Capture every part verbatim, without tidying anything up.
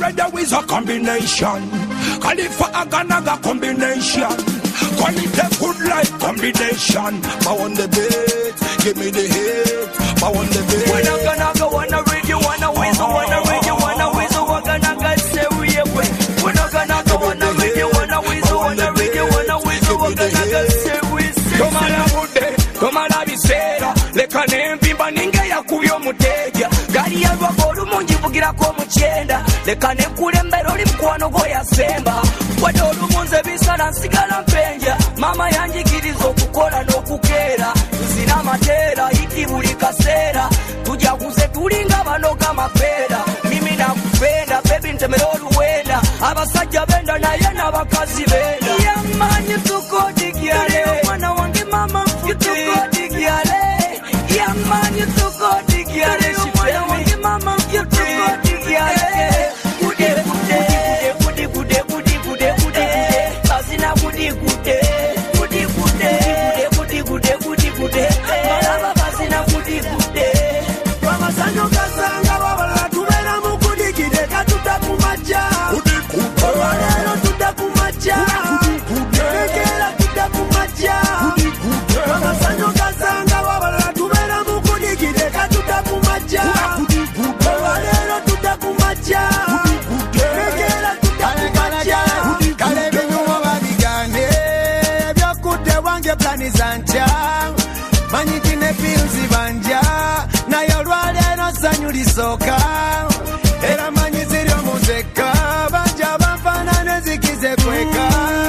radio is a combination. Khalifa Aganaga combination. Quality good life combination. I want the beat, give me the hit. I want the beat. When I'm gonna go on a radio, wanna whistle, wanna radio, wanna whistle, we're gonna go say we away. We're not gonna go on a radio, wanna whistle, wanna radio, wanna whistle, we're gonna go say we say. Come on, Abude, come on, Abisera. Leka nempimba ninge ya kubyo muteja. Gari ya rwagolu mungi vugira ko muchenda. Leka nekulembera oli mkwano go yasemba. Wadolu munze bisala nsigala mpenja. Mama yanjigiriza okukola n'okukeera. Tuzina amatera hiti buli kaseera. Tujaguze tulinga banoga mapeera. Mimi nakupenda baby ntemera oluwenda. Abasajja benda naye n'abakazi benda. Yamanyi tukodigyale. Mwana wange mama tukodigyale. Yamanyi tukodigyale. Mwana wange mama tukodigyale. Gude gude gude gude gude gude gude. Bazina gude gude gude gude gude gude gude gude. Malaba bazina gude gude. Wamasanyo kasanga wabala tubera mu kudigide katuta kumacha. Gude gude. Walero tuta kumacha. Nekela tuta kumacha. Gude gude. Wamasanyo kasanga wabala tubera mu kudigide katuta kumacha. Gude gude. Walero tuta kumacha. Nekela tuta kumacha. Kale binyumo babigane byokude wange plani zanja manyikine pilzi banja nayo lwalero sanyu lisoka era manyi ziri omuzeka banja banfanane zikize kweka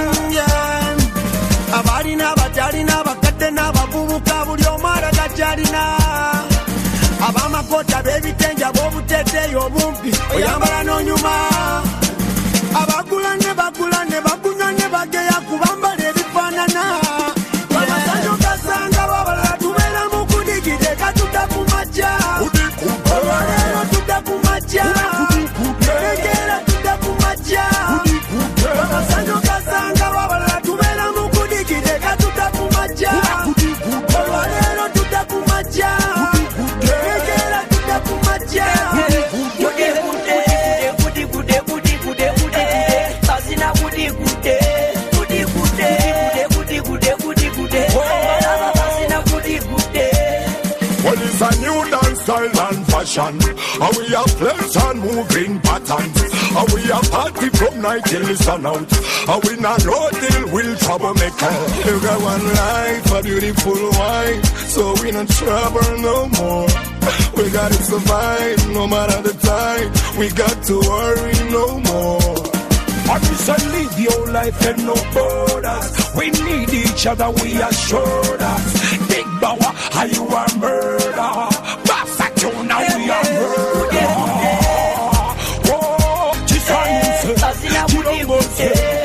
abalina abatalina abakadde n'abavubuka buli omwala gakyalina abamakota b'ebitenja b'obuteteeyi obumpi oyambala n'onyuma abagula ne bagula ne bagunywa ne bageya kubambala ebifaanana amasanyo gasanga babalala tubeera mu kudigide katuta ku majja olwaleero tudda ku majja eregeera tudda ku majja amasanyo gasanga babalala tubeera mu kudigide katuta ku majja olwaleero tudda ku majja eregeera tudda ku majja Well, it's a new dance style and fashion. And we have flex and moving patterns. And we have party from night till the sun out. And we not know till we'll troublemaker. You got one life, a beautiful wife. So we not trouble no more. We gotta survive no matter the time. We got to worry no more. I just live your life and no borders. We need each other, we are shoulders. Big Bower, how you are murder. Basta now we are murder. Oh, just how you say, you don't go say.